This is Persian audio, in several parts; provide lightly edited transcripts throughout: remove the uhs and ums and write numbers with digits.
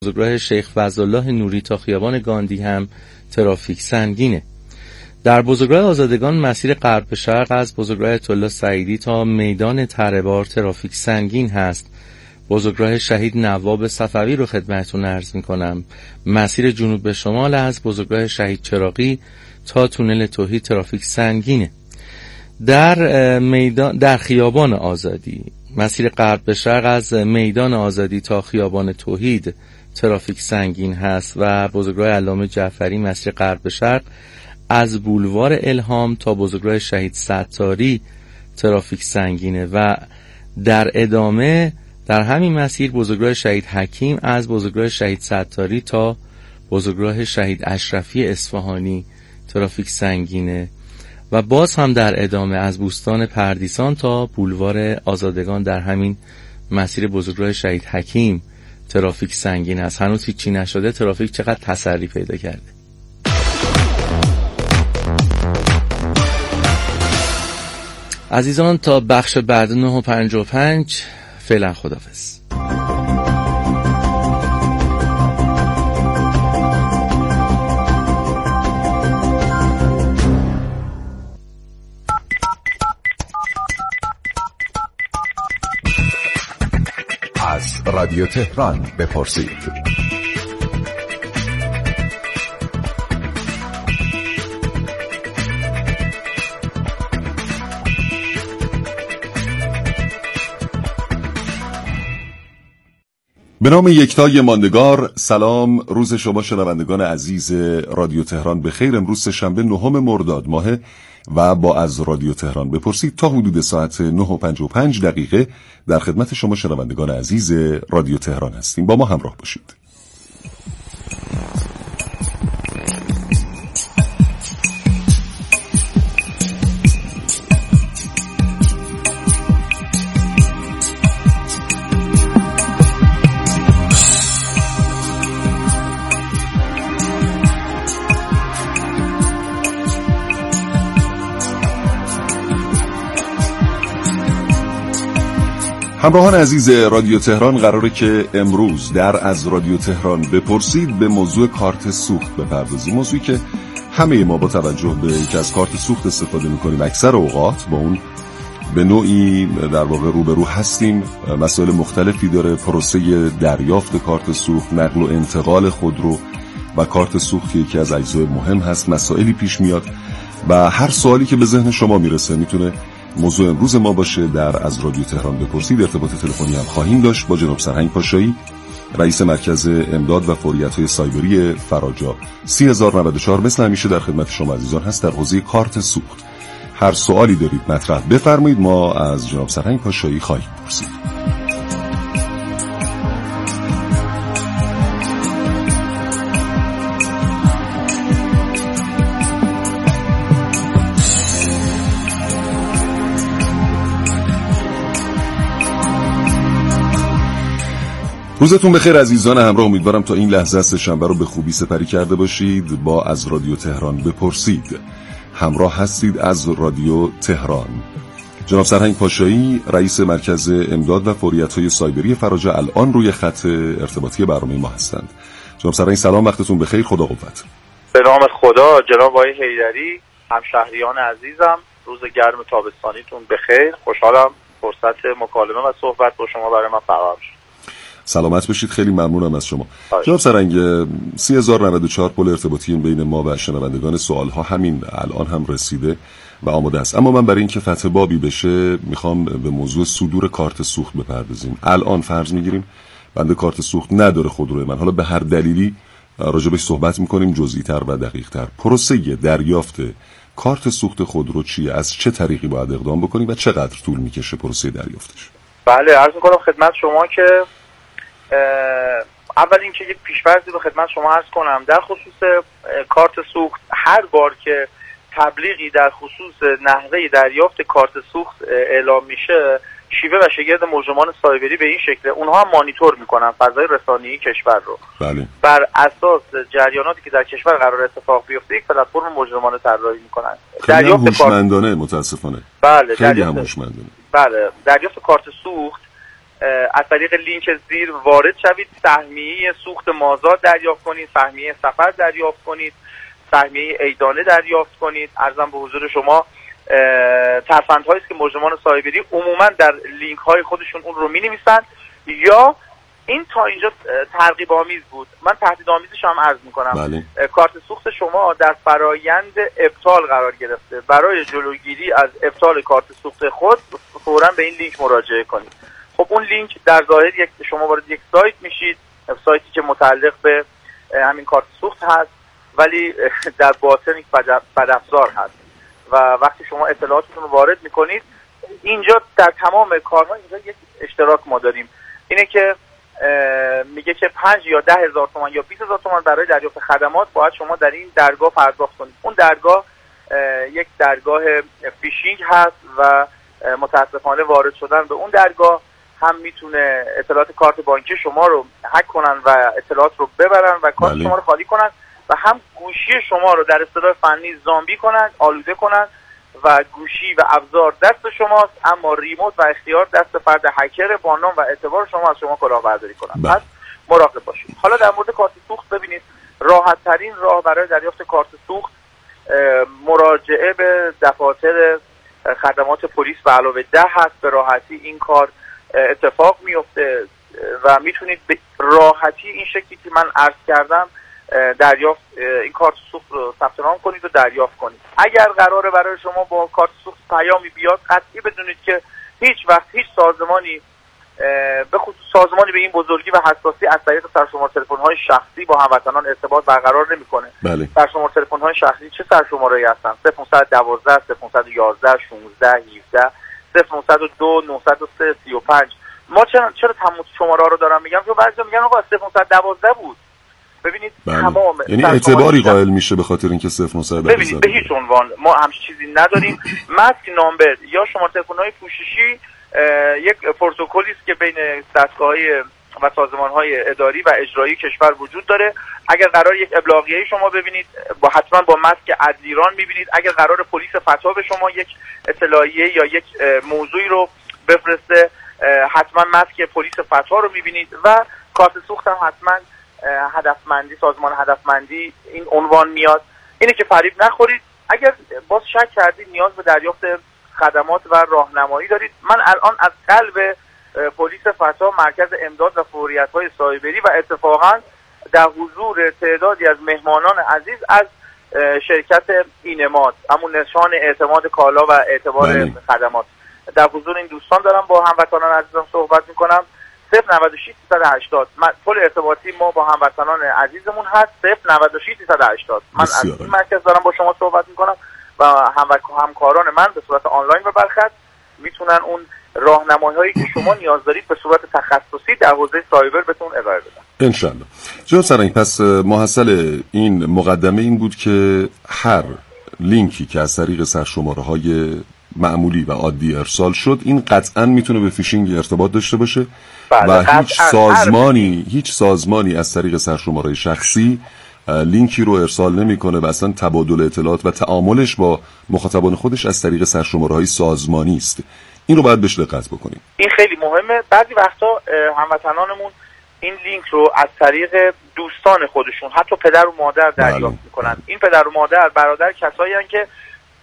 بزرگراه شیخ فضلالله نوری تا خیابان گاندی هم ترافیک سنگینه. در بزرگراه آزادگان مسیر غرب به شرق از بزرگراه آیت‌الله سعیدی تا میدان تره‌بار ترافیک سنگین هست. بزرگراه شهید نواب صفوی رو خدمتتون عرض می‌کنم. مسیر جنوب به شمال از بزرگراه شهید چراغی تا تونل توحید ترافیک سنگینه. در خیابان آزادی مسیر غرب به شرق از میدان آزادی تا خیابان توحید ترافیک سنگین هست و بزرگراه علامه جعفری مسیر غرب به شرق از بولوار الهام تا بزرگراه شهید ستاری ترافیک سنگینه و در ادامه در همین مسیر بزرگراه شهید حکیم از بزرگراه شهید ستاری تا بزرگراه شهید اشرفی اصفهانی ترافیک سنگینه و باز هم در ادامه از بوستان پردیسان تا بولوار آزادگان در همین مسیر بزرگراه شهید حکیم ترافیک سنگین است. هنوز هیچی نشده، ترافیک چقدر تسری پیدا کرده. عزیزان تا بخش بعد 9:55 فعلا خداحافظ. از رادیو تهران بپرسید. به نام یکتای ماندگار، سلام. روز شما شنوندگان عزیز رادیو تهران بخیر. امروز سه‌شنبه 9 مرداد ماه و با از رادیو تهران بپرسید تا حدود ساعت 9:55 در خدمت شما شنوندگان عزیز رادیو تهران هستیم. با ما همراه باشید. همراهان عزیز رادیو تهران، قراره که امروز در از رادیو تهران بپرسید به موضوع کارت سوخت بپردازیم. موضوعی که همه ما با توجه به اینکه از کارت سوخت استفاده می‌کنیم اکثر اوقات با اون به نوعی در واقع روبرو هستیم. مسائل مختلفی داره، پروسه دریافت کارت سوخت، نقل و انتقال خودرو و کارت سوخت یکی از اجزای مهم هست. مسائلی پیش میاد و هر سوالی که به ذهن شما میرسه میتونه موضوع امروز ما باشه. در از رادیو تهران بپرسید ارتباط تلفنی هم خواهیم داشت با جناب سرهنگ پاشایی، رئیس مرکز امداد و فوریت‌های سایبری فراجا. 3094 مثل همیشه در خدمت شما عزیزان هست در حوزه کارت سوخت. هر سوالی دارید مطرح بفرمایید، ما از جناب سرهنگ پاشایی خواهیم پرسید. روزتون بخیر عزیزان همراه. امیدوارم تا این لحظه سه‌شنبه رو به خوبی سپری کرده باشید. با از رادیو تهران بپرسید همراه هستید از رادیو تهران. جناب سرهنگ پاشایی، رئیس مرکز امداد و فوریت‌های سایبری فراجا، الان روی خط ارتباطی برنامه ما هستند. جناب سرهنگ سلام، وقتتون بخیر، خدا قوت. به نام خدا. جناب آقای حیدری، همشهریان عزیزم، روز گرم تابستانیتون بخیر. خوشحالم فرصت مکالمه و صحبت با شما برای من فراهم شد. سلامت باشید، خیلی ممنونم از شما. جناب سرهنگ، 3094 پل ارتباطی بین ما و شنوندگان سوالها همین الان هم رسیده و آماده است. اما من برای اینکه فتح بابی بشه میخوام به موضوع صدور کارت سوخت بپردازیم. الان فرض میگیریم بنده کارت سوخت نداره خودروی من، حالا به هر دلیلی راجبش صحبت میکنیم جزئی تر و دقیق تر. پروسه دریافت کارت سوخت خودرو چیه؟ از چه طریقی باید اقدام بکنیم و چقدر طول میکشه پروسه دریافتش؟ بله، عرض میکنم خدمت شما که اول اینکه یک پیش‌فرضی به خدمت شما عرض کنم در خصوص کارت سوخت. هر بار که تبلیغی در خصوص نحوه دریافت کارت سوخت اعلام میشه، شیوه و شگرد مجرمان سایبری به این شکل اونها هم مانیتور میکنن فضای رسانه‌ای کشور رو. بله. بر اساس جریاناتی که در کشور قرار اتفاق بیفته یک پلتفرم مجرمانه طراحی میکنن. دریافت هوشمندانه متاسفانه. بله، خیلی هم هوشمندانه. بله، دریافت کارت سوخت از طریق لینک زیر وارد شوید، سهمیه سوخت مازاد دریافت کنید، سهمیه سفر دریافت کنید، سهمیه ایدانه دریافت کنید. عرضم به حضور شما ترفندهایی است که مجرمان سایبری عموما در لینک های خودشون اون رو می‌نویسن. یا این تا اینجا ترغیب آمیز بود، من تهدید آمیزش هم عرض میکنم. کارت سوخت شما در فرایند ابطال قرار گرفته. برای جلوگیری از ابطال کارت سوخت خود فوراً به این لینک مراجعه کنید. خب اون لینک در ظاهر شما وارد یک سایت میشید، سایتی که متعلق به همین کارت سوخت هست، ولی در باطن یک بدافزار هست و وقتی شما اطلاعاتتون رو وارد میکنید، اینجا در تمام کارها اینجا یک اشتراک ما داریم، اینه که میگه که 5 یا 10 هزار تومان یا 20 هزار تومان برای دریافت خدمات باید شما در این درگاه پرداخت کنید. اون درگاه یک درگاه فیشینگ هست و متاسفانه وارد شدن به اون درگاه هم میتونه اطلاعات کارت بانکی شما رو هک کنن و اطلاعات رو ببرن و کارت شما رو خالی کنن و هم گوشی شما رو در اصطلاح فنی زامبی کنن، آلوده کنن و گوشی و ابزار دست شماست، اما ریموت و اختیار دست فرد هکر با نام و اعتبار شما از شما کلاهبرداری کنن. پس مراقب باشید. حالا در مورد کارت سوخت ببینید، راحت ترین راه برای دریافت کارت سوخت مراجعه به دفاتر خدمات پلیس به علاوه 10 هست. به راحتی این کار اتفاق میفته و میتونید به راحتی این شکلی که من عرض کردم دریافت این کارت سوخت رو ثبت نام کنید و دریافت کنید. اگر قراره برای شما با کارت سوخت پیامی بیاد، قطعی بدونید که هیچ وقت هیچ سازمانی، به خصوص سازمانی به این بزرگی و حساسی، از طریق سرشماره تلفن‌های شخصی با هموطنان ارتباط برقرار نمی‌کنه. سرشماره تلفن‌های شخصی چه سرشماره‌ای هستن؟ 0512 0511 16 17 0502 903 35. ما چرا تمام شماره ها رو دارم میگم؟ چون بعضی میگن آقا 0512 بود. ببینید تمام یعنی اعتباری قائل میشه به خاطر اینکه 0912. ببینید به هیچ عنوان ما همچین چیزی نداریم. ماسک نامبر یا شماره تلفن‌های پوششی یک پروتکلی است که بین دستگاه‌های و سازمان‌های اداری و اجرایی کشور وجود داره. اگر قرار یک ابلاغیه شما ببینید، حتما با ماسک عدلیران می‌بینید. اگر قرار پلیس فتا به شما یک اطلاعیه یا یک موضوعی رو بفرسته، حتما ماسک پلیس فتا رو می‌بینید و کارت سوخت هم حتما هدفمندی، سازمان هدفمندی این عنوان میاد. اینه که فریب نخورید. اگر باز شک کردید نیاز به دریافت خدمات و راهنمایی دارید، من الان از قلب پلیس فتا مرکز امداد و فوریت‌های سایبری و اتفاقا در حضور تعدادی از مهمانان عزیز از شرکت اینماد، همون نشان اعتماد کالا و اعتبار خدمات، در حضور این دوستان دارم با هموطنان عزیزم صحبت میکنم. 096 380 پل ارتباطی ما با هموطنان عزیزمون هست. 096 380. من از این مرکز دارم با شما صحبت میکنم و همکاران من به صورت آنلاین و برخط میتونن اون راهنمایی‌هایی که شما نیاز دارید به صورت تخصصی در حوزه سایبر بهتون ارائه بدن. انشالله. جناب سرنگ، پس محصل این مقدمه این بود که هر لینکی که از طریق سرشماره‌های معمولی و عادی ارسال شد، این قطعاً میتونه به فیشینگ ارتباط داشته باشه و هیچ سازمانی از طریق سرشماره شخصی لینکی رو ارسال نمیکنه و اصلا تبادل اطلاعات و تعاملش با مخاطبان خودش از طریق سرشماره‌های سازمانی است. این رو باید بهش دقت بکنیم. این خیلی مهمه. بعضی وقتا هموطنانمون این لینک رو از طریق دوستان خودشون، حتی پدر و مادر دریافت میکنن. این پدر و مادر، برادر، کسایی هستن که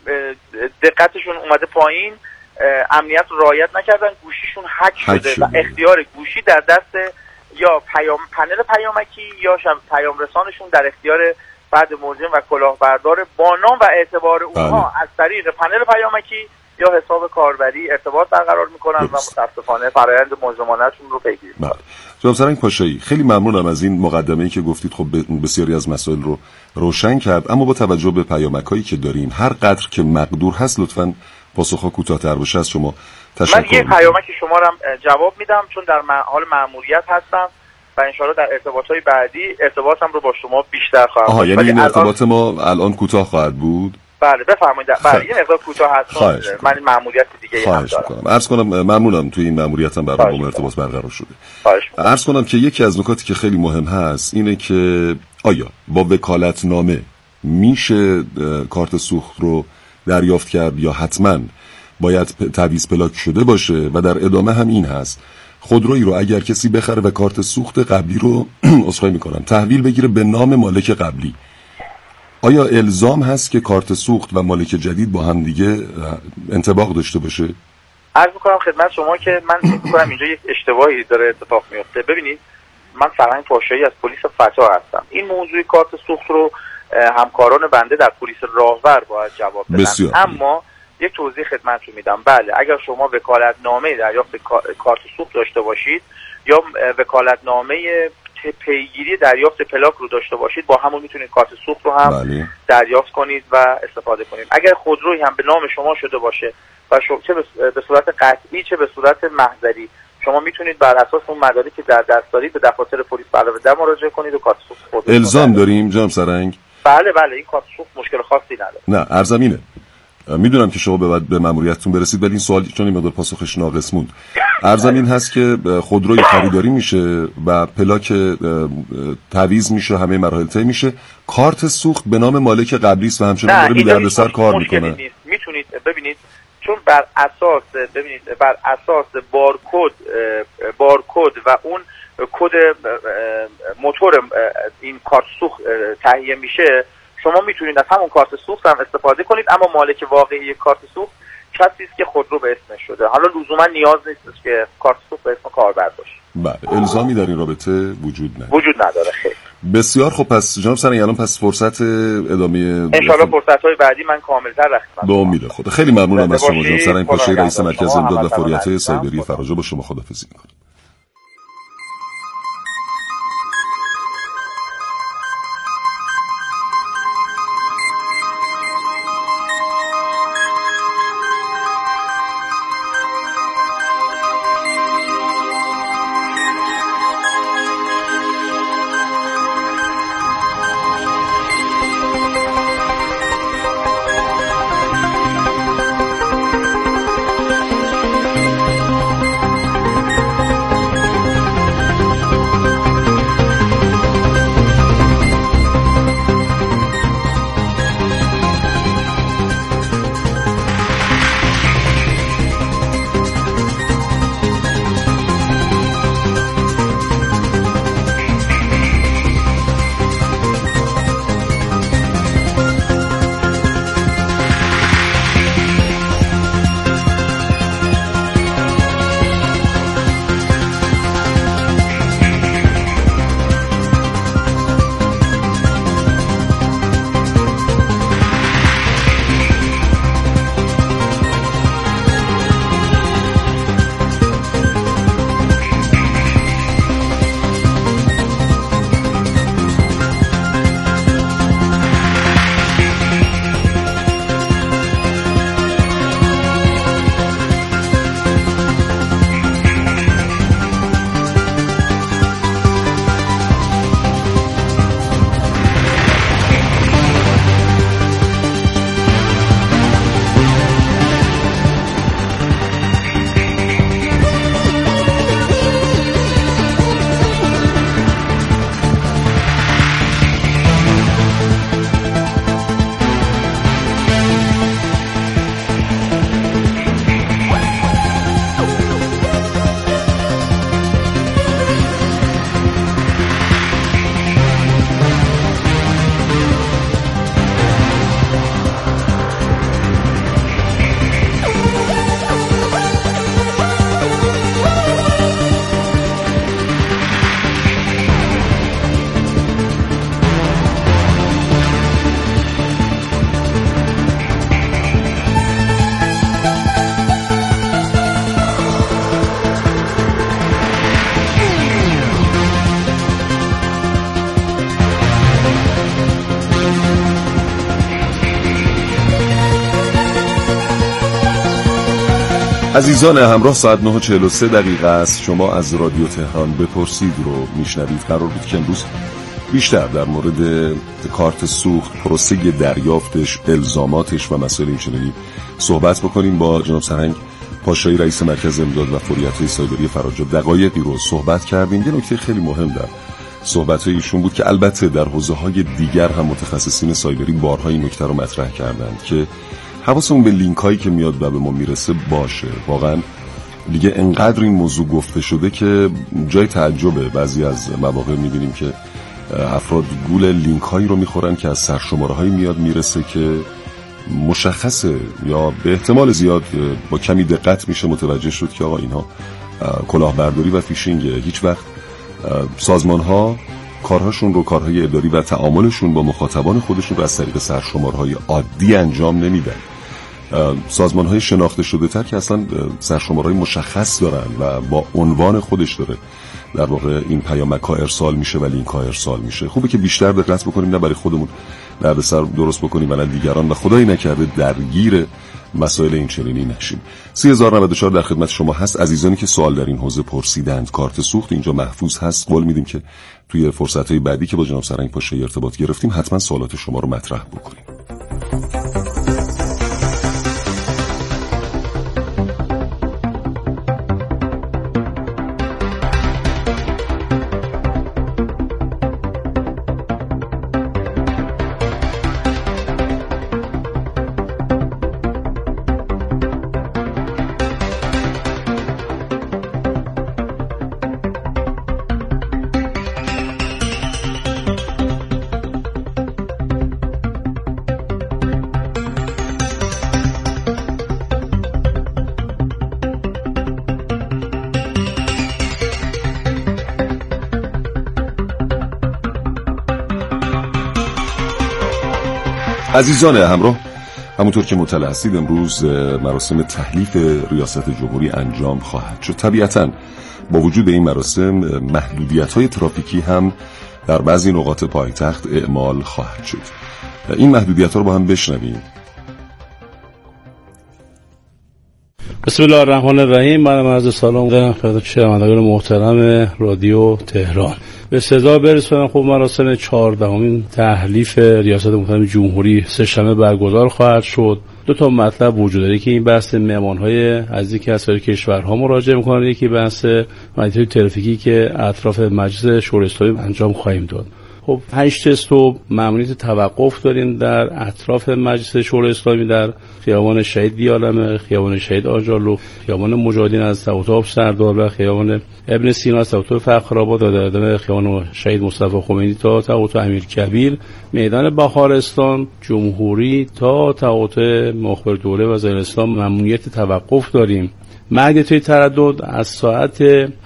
دقتشون اومده پایین، امنیت رو رعایت نکردن، گوشیشون هک شده و اختیار گوشی در دست یا پنل پیامکی یا پیام رسانشون در اختیار فرد ملزم و کلاهبردار با نام و اعتبار اونها از طریق پنل پیامکی یا حساب کاربری ارتباط برقرار میکنن و متاسفانه فرآیند ملزمانه‌شون رو پیگیری میکنن. جناب سرنگ پاشایی، خیلی ممنونم از این مقدمه‌ای که گفتید. خب بسیاری از مسائل رو روشن کرد، اما با توجه به پیامک‌هایی که داریم، هر قدر که مقدور هست لطفاً پاسخ کوتاه‌تر باشه از شما تشکر. من یه پیامک شما رو جواب میدم چون در حال مأموریت هستم و ان شاءالله در ارتباطات بعدی ارتباطم رو با شما بیشتر خواهم داشت. یعنی این ارتباط ما الان کوتاه خواهد بود؟ بله بفرمایید. بله یه مقدار کوتاه هست. من این مأموریت دیگه هم دارم. عرض کنم ممنونم توی این مأموریتم برام ارتباط برقرار شده. عرض کنم که یکی از نکاتی که خیلی مهم هست اینه که آیا با وکالتنامه میشه کارت سوخت رو دریافت کرد یا حتما باید تعویض پلاک شده باشه؟ و در ادامه هم این هست خودرویی رو اگر کسی بخره و کارت سوخت قبلی رو عذرخواهی میکنم تحویل بگیره به نام مالک قبلی، آیا الزام هست که کارت سوخت و مالک جدید با هم دیگه انطباق داشته باشه؟ عرض میکنم خدمت شما که من فکر میکنم اینجا یک اشتباهی داره اتفاق میفته. ببینید من فرهنگ پاشایی از پلیس فتا هستم. این موضوع کارت سوخت رو همکاران بنده در پلیس راهور باید جواب بدن. اما یک توضیح خدمتتون میدم. بله اگر شما وکالتنامه دریافت کارت سوخت داشته باشید یا وکالتنامه پیگیری دریافت پلاک رو داشته باشید، با همون میتونید کارت سوخت رو هم دریافت کنید و استفاده کنید. اگر خودرویی هم به نام شما شده باشه و چه به صورت قطعی چه به صورت محضری، شما میتونید بر اساس اون مدارکی که در دست دارید به دفاتر پلیس علاوه در مراجعه کنید و کارت سوخت خودتون الزام داریم جناب سرنگ؟ بله این کارت سوخت مشکل خاصی نداره. نه ارزمینه، میدونم که شما به ماموریتتون برسید، ولی این سوال چون این مقدار پاسخش ناقص موند. عرضم این هست که خودروی خریداری میشه و پلاک تعویض میشه، همه مراحل طی میشه، کارت سوخت به نام مالک قبلی است و همچنین داره بی دردسر کار میکنه. میتونید ببینید چون بر اساس بارکد و اون کد موتور این کارت سوخت تهیه میشه، شما میتونید از همون کارت سوخت هم استفاده کنید، اما مالک واقعی کارت سوخت کسی است که خودرو به اسمش شده. حالا لزوما نیاز نیست که کارت سوخت به اسم کاربر باشه. بله الزامی در این رابطه وجود نداره. خیر بسیار خوب. پس جناب سرنگ الان پس فرصت ادامه ان شاء الله فرصت‌های بعدی من کامل‌تر رفتم. به امید خدا. خیلی ممنونم از شما جناب سرنگ پاشایی، رئیس مرکز امداد و فوریت سایبری فراجا. با شما خداحافظی می‌کنم. عزیزان همراه، ساعت 9:43 است. شما از رادیو تهران بپرسید رو میشنوید. قرار بود که امروز بیشتر در مورد کارت سوخت، پروسه دریافتش، الزاماتش و مسائل اینچنینی صحبت بکنیم. با جناب سرنگ پاشایی، رئیس مرکز امداد و فوریت سایبری فراجا، دقایقی رو صحبت کردیم. یه نکته خیلی مهم در صحبت‌های ایشون بود که البته در حوزه‌های دیگر هم متخصصین سایبری بارها این نکته رو مطرح کردند که حواسمون به لینک هایی که میاد و به ما میرسه باشه. واقعا دیگه انقدر این موضوع گفته شده که جای تعجبه. بعضی از مواقع می‌بینیم که افراد گول لینک هایی رو میخورن که از سرشماره هایی میاد میرسه که مشخصه یا به احتمال زیاد با کمی دقت میشه متوجه شد که آقا اینها کلاهبرداری و فیشینگه. هیچ وقت سازمان ها کارهاشون رو، کارهای اداری و تعاملشون با مخاطبان خودشون رو از طریق سرشمارهای عادی انجام نمیدن. سازمان های شناخته شده تر که اصلا سرشمارهای مشخص دارن و با عنوان خودش داره در واقع این پیامک ها ارسال میشه و لینک ها ارسال میشه. خوبه که بیشتر دقت بکنیم، نه برای خودمون دردسر درست بکنیم و نه دیگران، و خدایی نکرده درگیر مسائل این چنینی نشیم. 3094 در خدمت شما هست. عزیزانی که سوال در این حوزه پرسیدند، کارت سوخت اینجا محفوظ هست. قول میدیم که توی فرصت‌های بعدی که با جناب سرنگ پاشایی ارتباط گرفتیم حتما سوالات شما رو مطرح بکنیم. عزیزان همراه، همونطور که مطلع هستید امروز مراسم تحلیف ریاست جمهوری انجام خواهد شد. طبیعتاً با وجود این مراسم محدودیت‌های ترافیکی هم در بعضی نقاط پایتخت اعمال خواهد شد. این محدودیت‌ها رو با هم بشنویم. بسم الله الرحمن الرحیم. من عرض سلام دارم خدمت شنوندگان محترم رادیو تهران. به سزا برسونم خب مراسم 14مین تحلیف ریاست محترم جمهوری سه‌شنبه برگزار خواهد شد. دو تا مطلب وجود داره که این بحث مهمان‌های عزیزی که از سایر کشورها مراجعه می‌کنن، یکی بحث محدودیت‌های ترافیکی که اطراف مجلس شورای اسلامی انجام خواهیم داد. خب 8 صبح ممنوعیت توقف داریم در اطراف مجلس شورای اسلامی، در خیابان شهید دیالمه، خیابان شهید آجالو، خیابان مجاهدین از توطئه سردار و خیابان ابن سینا از توطئه فخرآباد و در ادامه خیابان شهید مصطفی خمینی تا توطئه امیرکبیر، میدان بهارستان، جمهوری تا توطئه مخبرالدوله و ظهیر اسلام ممنوعیت توقف داریم. محدودیت تردد از ساعت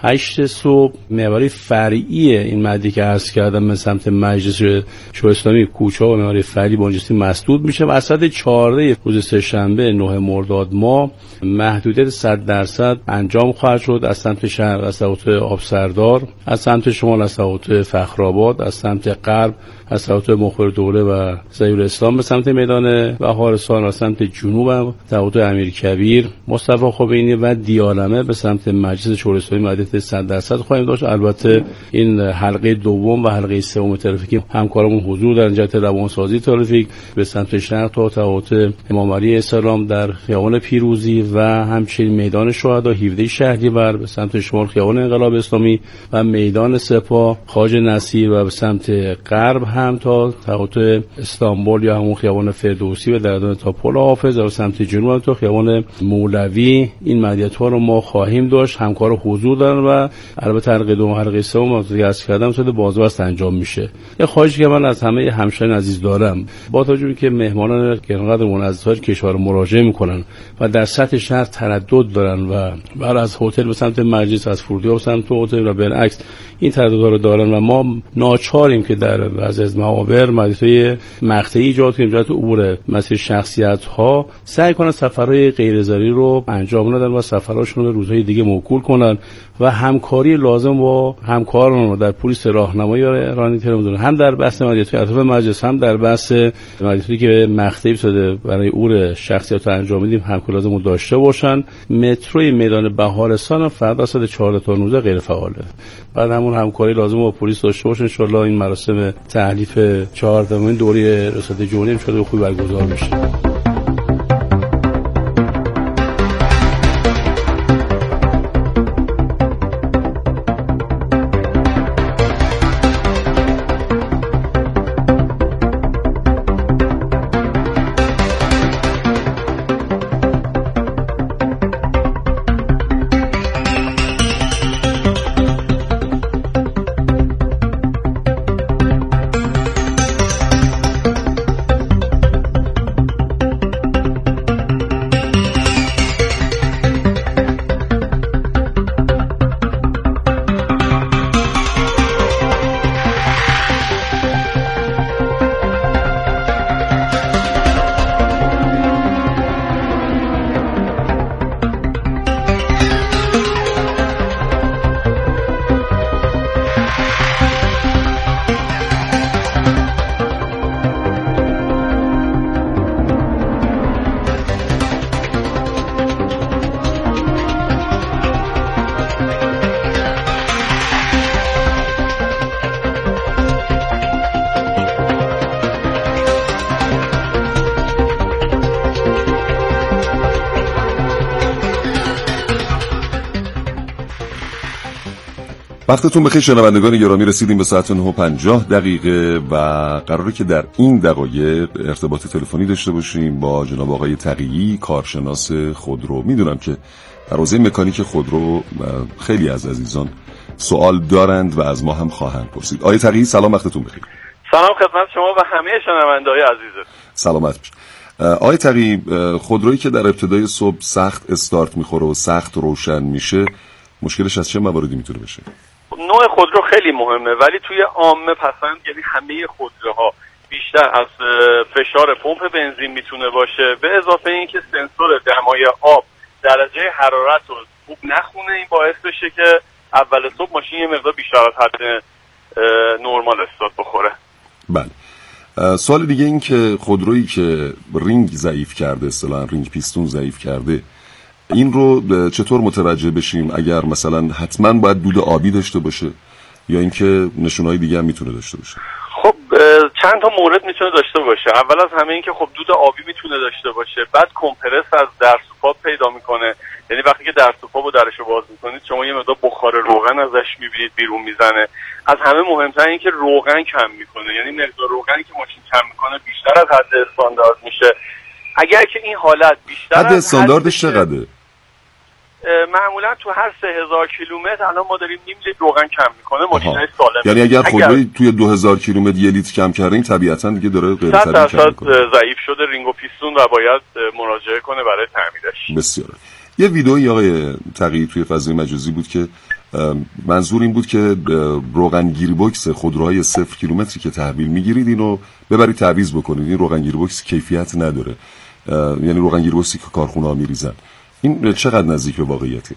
8 صبح محوری فرعی این مدی که عرض کردم به سمت مجلس شورای اسلامی کوچه و محوری فرعی بانجستی مسدود میشه و از ساعت 14 روز سه‌شنبه 9 مرداد ماه محدودیت 100% انجام خواهد شد از سمت شرق از توطئه آبسردار، از سمت شمال از توطئه فخرآباد، از سمت غرب از توطئه مخبرالدوله و ظهیر اسلام به سمت میدان بهارستان، از سمت جنوب توطئه امیرکبیر، مصطفی خمینی و دیالمه به سمت مجلس شورای اسلامی محدودیت 100% خواهیم داشت. البته این حلقه دوم و حلقه سوم ترافیکی همکارمون حضور در جهت روانسازی ترافیک به سمت شرق تا توطئه امام علی اسلام در خیابان پیروزی و همچنین میدان شهدا 17 شهریور، به سمت شمال خیابان انقلاب اسلامی و میدان سپاه خواجه نصیر و به سمت غرب هم تا توطئه استانبول یا همون خیابان فردوسی و در ادامه تا پل حافظ و به سمت جنوب تا خیابان مولوی. این محدودیت‌ها رو ما خواهیم داشت. همکار حضور دارن و البته حلقه دوم حلقه سوم از کردم شده بازبست انجام میشه. یه خواهشی که من از همه همشهریان عزیز دارم، با توجه که مهمانان گرانقدرمون از خارج کشور مراجعه میکنن و در سطح شهر تردد دارن و بعد از هتل به سمت مجلس، از فرودگاه به سمت هتل و بالعکس این ترددها رو دارن و ما ناچاریم که در بعضی از محاور محدودیت‌های مقطعی ایجاد کنیم جهت عبور مسیر شخصیت‌ها، سعی کنن سفرهای غیر ضروری رو انجام ندن و سفرهاشون رو به روزهای دیگه موکول کنن و همکاری لازم با همکاران در پلیس راهنمایی ایرانی تلمزیون هم در بحث محدودیت‌های اطراف مجلس هم در بحث محدودیتی که مقطعی شده برای عبور شخصیت رو انجام میدیم همکاری لازم رو داشته باشن. متروی میدان بهارستان فردا ساعت 4 تا 19 غیر فعاله. بعد همون همکاری لازم با پلیس داشته باشن. ان شاء الله این مراسم تحلیف 14مین دوره ریاست جمهوری ان شاء الله خوب برگزار بشه. وقتتون بخیر شنوندگان گرامی، رسیدیم به ساعت 9:50 و قراره که در این دقایق ارتباط تلفنی داشته باشیم با جناب آقای تقیی، کارشناس خودرو. میدونم که در حوزه مکانیک خودرو خیلی از عزیزان سوال دارند و از ما هم خواهند پرسید. آقای تقیی سلام، وقتتون بخیر. سلام خدمت شما و همه شنونده‌های عزیز. سلامت باشید. آقای تقیی، خودرویی که در ابتدای صبح سخت استارت میخوره و سخت روشن میشه، مشکلش از چه مواردی میتونه بشه؟ نوع خودرو خیلی مهمه، ولی توی عامه پسند، یعنی همه خودروها بیشتر از فشار پمپ بنزین میتونه باشه، به اضافه اینکه سنسور دمای آب درجه حرارت رو خوب نخونه. این باعث بشه که اول صبح ماشین یه مقدار بیشتر از حد نرمال استارت بخوره. بله. سوال دیگه این که خودرویی که رینگ ضعیف کرده، اصطلاحاً رینگ پیستون ضعیف کرده، این رو چطور متوجه بشیم؟ اگر مثلا حتما باید دود آبی داشته باشه یا اینکه نشونهای دیگه هم میتونه داشته باشه؟ خب چند تا مورد میتونه داشته باشه. اول از همه این که خب دود آبی میتونه داشته باشه. بعد کمپرس از درسوپاب پیدا میکنه، یعنی وقتی که درسوپاب رو درشو باز میکنید شما یه مقدار بخار روغن ازش میبینید بیرون میزنه. از همه مهمتر این که روغن کم میکنه، یعنی مقدار روغنی که ماشین کم میکنه بیشتر از حد استاندارد میشه. اگر که این حالت بیشتر حد استانداردش چقدره؟ معمولا تو هر 3000 کیلومتر الان ما داریم نیم لیتر روغن کم میکنه، ماشینای سالم. یعنی اگر خودروی توی 2000 کیلومتر 1 لیتر کم کرده، این طبیعتا دیگه داره غیر طبیعی کم میکنه. ضعیف شده رینگ و پیستون و باید مراجعه کنه برای تعمیرش. بسیار. یه ویدئویی آقای تقیی توی فضای مجازی بود که منظور این بود که روغنگیری بوکس خودروهای 0 کیلومتری که تحویل میگیرید اینو ببرید تعویض بکنید. این روغنگیری بوکس کیفیت نداره، یعنی روغنگیری بوکسی که کارخونه‌ها میریزن. این چقدر نزدیک به واقعیته؟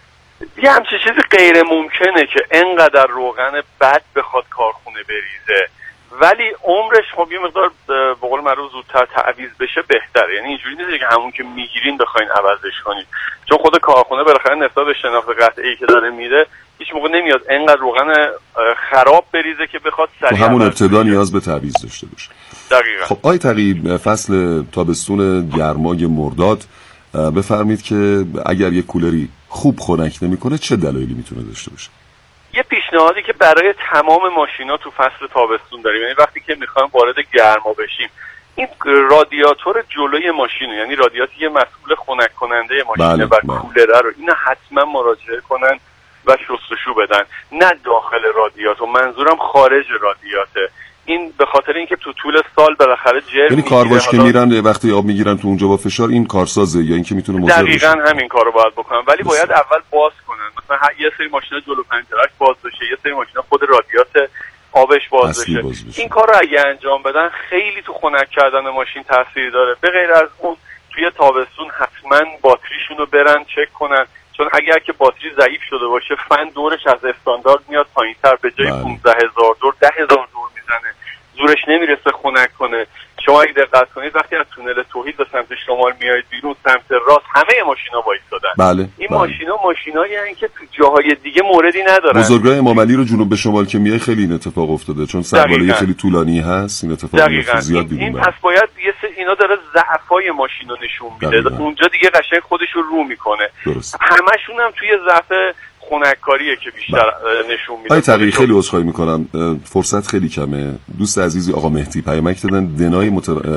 یه همچین چیزی غیر ممکنه که انقدر روغن بد بخواد کارخونه بریزه، ولی عمرش خب یه مقدار به قول معروف زودتر تعویض بشه بهتره. یعنی اینجوری نیست که همون که میگیرین بخواین عوضش کنید، چون خود کارخونه بالاخره نسبت به شناخت قطعی که داره میده هیچ موقع نمیاد انقدر روغن خراب بریزه که بخواد سریع همون ابتدا نیاز به تعویض داشته باشه. دقیقاً. خب آقای تقیی، فصل تابستون گرمای مرداد، بفرمید که اگر یک کولری خوب خنک نمیکنه چه دلایلی میتونه داشته باشه؟ یه پیشنهادی که برای تمام ماشینا تو فصل تابستون داریم، یعنی وقتی که میخوایم وارد گرما بشیم، این رادیاتور جلوی ماشین، یعنی رادیاتی مسئول خنک کننده ماشینه و کولره رو، اینا حتما مراجعه کنن و شستشو بدن. نه داخل رادیاتور، منظورم خارج رادیاته. این به خاطر اینکه تو طول سال بالاخره جر، یعنی کارواش که میرن وقتی آب میگیرن تو اونجا با فشار، این کارسازه یا اینکه میتونه مضر بشه؟ دقیقاً همین کارو باید بکنن، ولی باید اول باز کنن. مثلا یه سری ماشینا جلو پنجره‌اش باز بشه، یه سری ماشینا خود رادیات آبش باز بشه. این کارو اگه انجام بدن خیلی تو خنک کردن ماشین تاثیر داره. به غیر از اون توی تابستون حتما باتریشون رو برن چک کنن، چون اگر که باتری ضعیف شده باشه فن دورش از استاندارد میاد پایین‌تر، به جای 15000 دور 10000 دور میزنه، زورش نمیرسه خنک کنه. شما اگه دقت کنید وقتی از تونل توحید به سمت شمال میایید بیرون سمت راست همه ماشینا وایسادن. این ماشینایی هستن که تو جاهای دیگه موردی ندارن. بزرگراه امام علی رو جنوب به شمال که میای خیلی این اتفاق افتاده، چون سرباله خیلی طولانی هست. این اتفاق زیاد دیدیم. این پس باید اینا داره ضعفای ماشین رو نشون میده، اونجا دیگه قشنگ خودش رو میکنه. همشون هم توی ضعف خنک‌کاریه که بیشتر نشون میده. آقای تقیی خیلی عذرخواهی میکنم، فرصت خیلی کمه. دوست عزیزی آقا مهدی پیامک دادن، دنای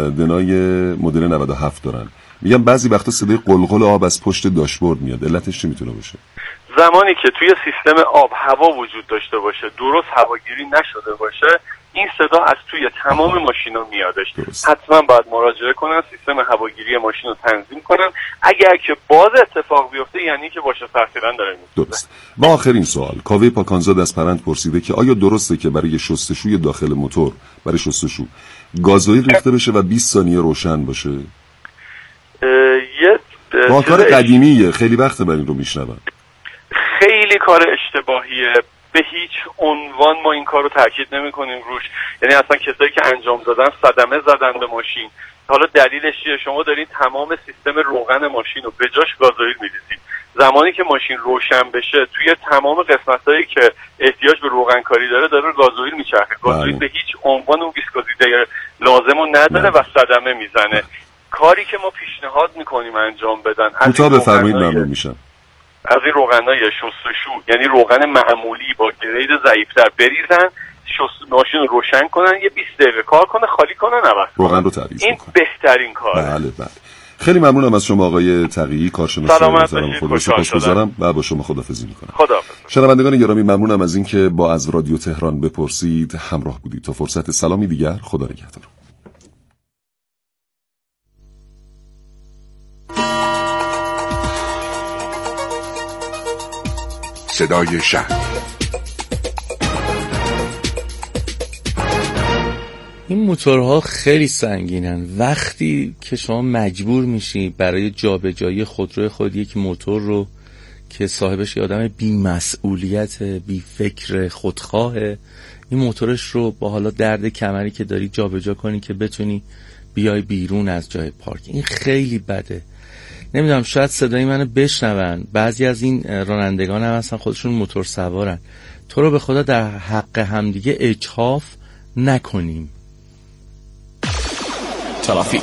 مدل 97 دارن، میگم بعضی وقتا صدای قلقل آب از پشت داشبورد میاد. علتش چی میتونه باشه؟ زمانی که توی سیستم آب هوا وجود داشته باشه، درست هواگیری نشده باشه، این صدا از توی تمام ماشینا میادش. حتما باید مراجعه کنن، سیستم هواگیری ماشین رو تنظیم کنن. اگر که باز اتفاق بیفته یعنی که باشه تأثیراً داره میفته. درست. و آخرین سوال، کاوه پاکانزاد از پرند پرسیده که آیا درسته که برای شستشوی داخل موتور، برای شستشو گازوئیل ریخته بشه و 20 ثانیه روشن باشه؟ با کار قدیمیه، خیلی وقته من این رو میشنوم. خیلی کار اشتباهیه، به هیچ عنوان ما این کار رو تاکید نمی کنیم روش. یعنی اصلا کسایی که انجام دادن صدمه زدن به ماشین. حالا دلیلش چیه؟ شما دارین تمام سیستم روغن ماشین رو به جاش گازوئیل می‌ریزید. زمانی که ماشین روشن بشه توی تمام قسمتایی که احتیاج به روغن کاری داره گازوئیل میچرخه. گازوئیل به هیچ عنوان اون ویسکوزیته لازمو نداره و صدمه میزنه. کاری که ما پیشنهاد میکنیم انجام بدن، کوتاه بفرمایید ممنون میشم. از این روغنای شستشو، یعنی روغن معمولی با گرید ضعیف‌تر بریزن، ماشین رو روشن کنن، یه 20 دقیقه کار کنه، خالی کنن، عوض روغن رو تعویض کنن. این بهترین کاره. بله. خیلی ممنونم از شما آقای تقیی، کارشناس محترم. خدا سپاسگزارم و با شما خداحافظی میکنم. خداحافظ. شنوندگان گرامی، ممنونم از اینکه با از رادیو تهران بپرسید همراه بودید. تا فرصت سلامی دیگر، خدا نگهدار. صدای شهر. این موتورها خیلی سنگینن. وقتی که شما مجبور میشی برای جابجایی خودروی خود یک موتور رو که صاحبش یه آدم بی مسئولیت، بی فکر، خودخواهه، این موتورش رو با حالا درد کمری که داری جابجا کنی که بتونی بیای بیرون از جای پارک، این خیلی بده. نمیدونم، شاید صدای منو بشنون بعضی از این رانندگان هم اصلا خودشون موتور سوارن. تو رو به خدا در حق همدیگه اجحاف نکنیم. ترافیک.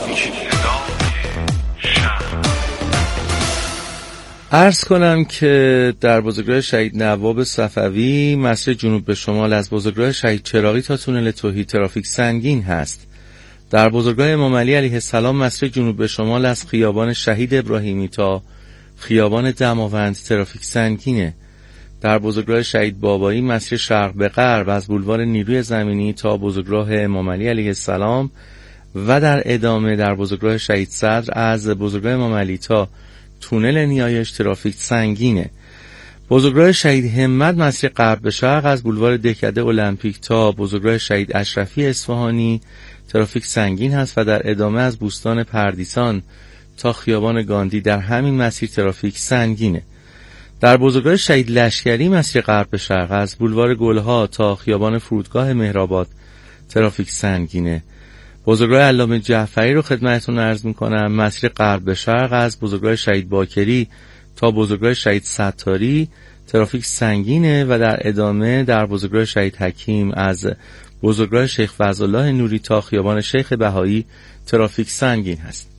عرض کنم که در بزرگراه شهید نواب صفوی مسیر جنوب به شمال از بزرگراه شهید چراغی تا تونل توحید ترافیک سنگین هست. در بزرگراه امام علی علیه السلام مسیر جنوب به شمال از خیابان شهید ابراهیمی تا خیابان دماوند ترافیک سنگینه. در بزرگراه شهید بابایی مسیر شرق به غرب از بولوار نیروی زمینی تا بزرگراه امام علی علیه السلام و در ادامه در بزرگراه شهید صدر از بزرگراه امام علی تا تونل نیایش ترافیک سنگینه. بزرگراه شهید همت مسیر غرب به شرق از بولوار دهکده المپیک تا بزرگراه شهید اشرفی اصفهانی ترافیک سنگین هست و در ادامه از بوستان پردیسان تا خیابان گاندی در همین مسیر ترافیک سنگینه. در بزرگراه شهید لشکری مسیر غرب به شرق از بولوار گلها تا خیابان فرودگاه مهرآباد ترافیک سنگینه. بزرگراه علامه جعفری رو خدمتتون عرض میکنم، مسیر غرب به شرق از بزرگراه شهید باکری تا بزرگراه شهید ستاری ترافیک سنگینه و در ادامه در بزرگراه شهید حکیم از بزرگراه شیخ فضلالله نوری تا خیابان شیخ بهایی ترافیک سنگین هست.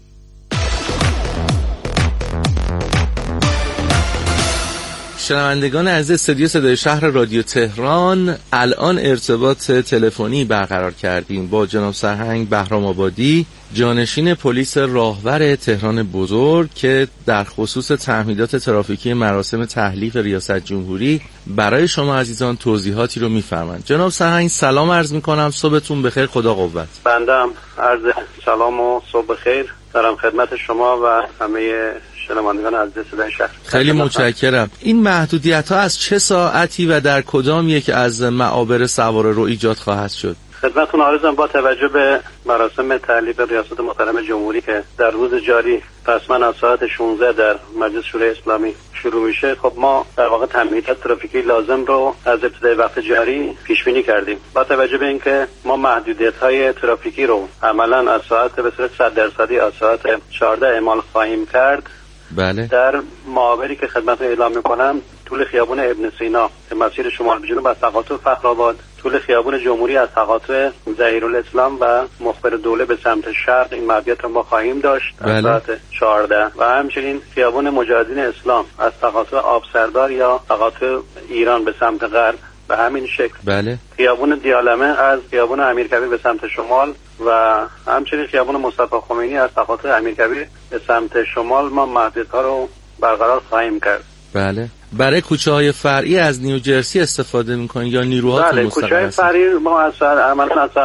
شنوندگان عزیز استودیو صدای شهر رادیو تهران، الان ارتباط تلفنی برقرار کردیم با جناب سرهنگ بهرام آبادی، جانشین پلیس راهور تهران بزرگ، که در خصوص تعمیدات ترافیکی مراسم تحلیف ریاست جمهوری برای شما عزیزان توضیحاتی رو میفرمایند. جناب سرهنگ سلام عرض میکنم، صبحتون بخیر، خدا قوت. بندم عرض سلام و صبح بخیر دارم خدمت شما و همه شنوندگان عزیز صدای شهر. خیلی متشکرم. این محدودیت ها از چه ساعتی و در کدام یک از معابر سوار رو ایجاد خواهد شد؟ خدمتتون عرضم با توجه به مراسم تحلیف ریاست محترم جمهوری که در روز جاری رسما از ساعت 16 در مجلس شورای اسلامی شروع میشه، خب ما در واقع تامینات ترافیکی لازم رو از ابتدای وقت جاری پیش بینی کردیم. با توجه به اینکه ما محدودیت‌های ترافیکی رو عملاً از ساعت به صورت 100% از ساعت 14 اعمال خواهیم کرد. بله. در معابری که خدمتتون اعلام میکنم، طول خیابان ابن سینا به مسیر شمال به جنوب از تقاطع فخرآباد، طول خیابان جمهوری از تقاطع ظهیرالاسلام و مخبر دوله به سمت شرق، این محدودیت رو ما خواهیم داشت از ساعت 14 و همچنین خیابان مجاهدین اسلام از تقاطع آبسردار یا تقاطع ایران به سمت غرب به همین شکل. بله. خیابان دیالمه از خیابان امیرکبیر به سمت شمال و همچنین خیابان مصطفی خمینی از تقاطع امیرکبیر به سمت شمال ما محدودیت‌ها رو برقرار خواهیم کرد. بله. برای کوچه‌های فرعی از نیوجرسی استفاده می‌کنید یا نیروهاتون بله، کوچه‌های فرعی ما از عملاً از